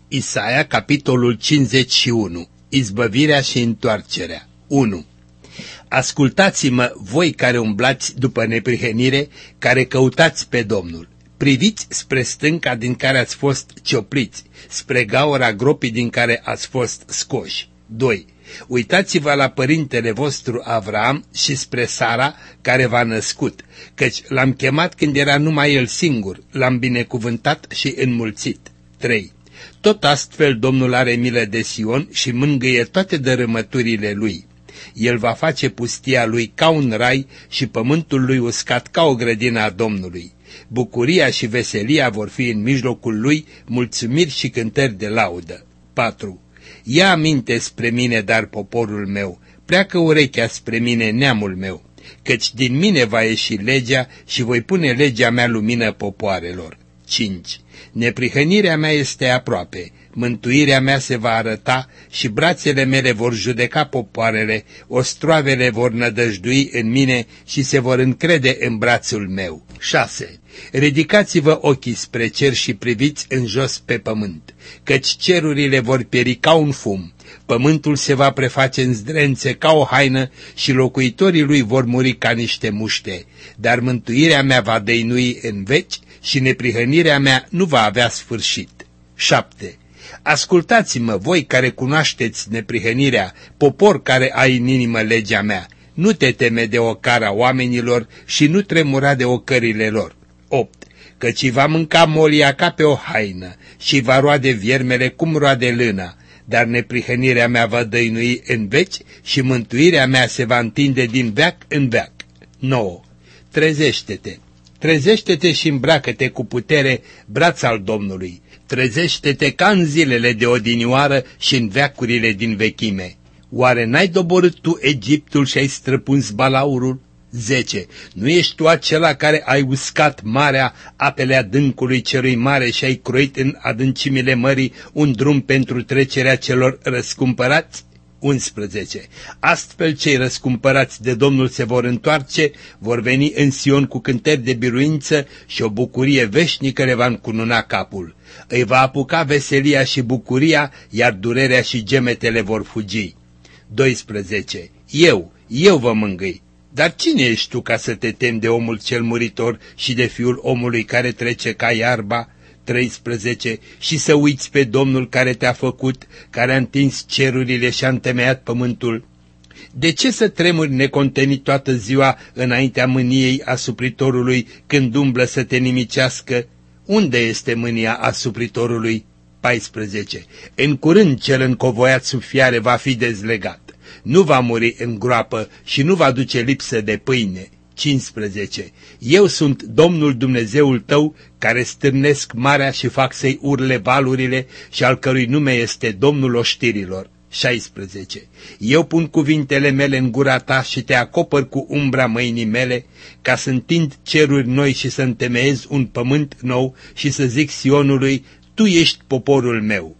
Isaia, capitolul 51. Izbăvirea și întoarcerea. 1. Ascultați-mă, voi care umblați după neprihănire, care căutați pe Domnul. Priviți spre stânca din care ați fost ciopliți, spre gaura gropii din care ați fost scoși. 2. Uitați-vă la părintele vostru Avram și spre Sara care v-a născut, căci l-am chemat când era numai el singur, l-am binecuvântat și înmulțit. 3. Tot astfel Domnul are milă de Sion și mângâie toate dărâmăturile lui. El va face pustia lui ca un rai și pământul lui uscat ca o grădină a Domnului. Bucuria și veselia vor fi în mijlocul lui, mulțumiri și cântări de laudă. 4. Ia aminte spre mine, dar poporul meu, pleacă urechea spre mine, neamul meu, căci din mine va ieși legea și voi pune legea mea lumină popoarelor. 5. Neprihănirea mea este aproape, mântuirea mea se va arăta și brațele mele vor judeca popoarele, ostroavele vor nădăjdui în mine și se vor încrede în brațul meu. 6. Ridicați-vă ochii spre cer și priviți în jos pe pământ, căci cerurile vor pieri ca un fum, pământul se va preface în zdrențe ca o haină și locuitorii lui vor muri ca niște muște, dar mântuirea mea va dăinui în veci și neprihănirea mea nu va avea sfârșit. 7. Ascultați-mă, voi care cunoașteți neprihănirea, popor care ai în inimă legea mea, nu te teme de ocara oamenilor și nu tremura de ocările lor. 8. Căci va mânca molia ca pe o haină și va roade viermele cum roade lâna, dar neprihănirea mea va dăinui în veci și mântuirea mea se va întinde din veac în veac. 9. Trezește-te! Trezește-te și îmbracă-te cu putere, braț al Domnului. Trezește-te ca în zilele de odinioară și în veacurile din vechime. Oare n-ai doborât tu Egiptul și ai străpuns balaurul? 10. Nu ești tu acela care ai uscat marea, apele adâncului celui mare și ai croit în adâncimile mării un drum pentru trecerea celor răscumpărați? 11. Astfel cei răscumpărați de Domnul se vor întoarce, vor veni în Sion cu cântări de biruință și o bucurie veșnică le va încununa capul. Îi va apuca veselia și bucuria, iar durerea și gemetele vor fugi. 12. Eu vă mângâi. Dar cine ești tu ca să te temi de omul cel muritor și de fiul omului care trece ca iarba? 13. Și să uiți pe Domnul care te-a făcut, care a întins cerurile și a întemeiat pământul. De ce să tremuri necontenit toată ziua înaintea mâniei asupritorului când umblă să te nimicească? Unde este mânia asupritorului? 14. În curând cel încovoiat sub fiare va fi dezlegat. Nu va muri în groapă și nu va duce lipsă de pâine. 15. Eu sunt Domnul Dumnezeul tău, care stârnesc marea și fac să-i urle valurile și al cărui nume este Domnul oștirilor. 16. Eu pun cuvintele mele în gura ta și te acopăr cu umbra mâinii mele, ca să întind ceruri noi și să întemeiez un pământ nou și să zic Sionului, tu ești poporul meu.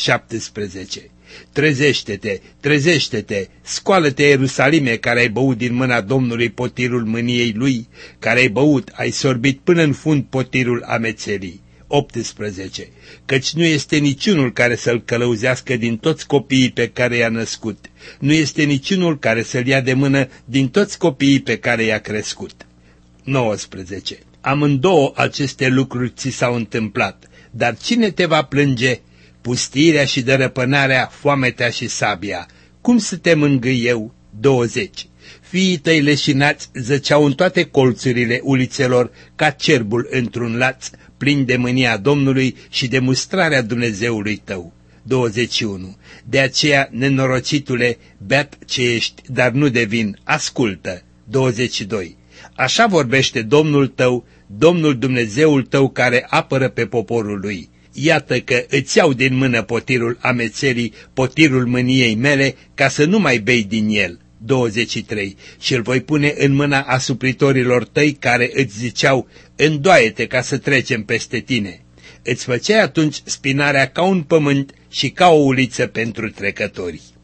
17. Trezește-te, trezește-te, scoală-te, Ierusalime, care ai băut din mâna Domnului potirul mâniei lui, care ai băut, ai sorbit până în fund potirul amețelii. 18. Căci nu este niciunul care să-l călăuzească din toți copiii pe care i-a născut, nu este niciunul care să-l ia de mână din toți copiii pe care i-a crescut. 19. Amândouă aceste lucruri ți s-au întâmplat, dar cine te va plânge? Pustirea și dărăpânarea, foametea și sabia. Cum să te mângâi eu? 20. Fiii tăi leșinați zăceau în toate colțurile ulițelor ca cerbul într-un laț, plin de mânia Domnului și de mustrarea Dumnezeului tău. 21. De aceea, nenorocitule, beat ce ești, dar nu de vin, ascultă. 22. Așa vorbește Domnul tău, Domnul Dumnezeul tău care apără pe poporul lui. Iată că îți iau din mână potirul amețelii, potirul mâniei mele, ca să nu mai bei din el. 23. Și îl voi pune în mâna asupritorilor tăi care îți ziceau, îndoaie-te ca să trecem peste tine. Îți făceai atunci spinarea ca un pământ și ca o uliță pentru trecători.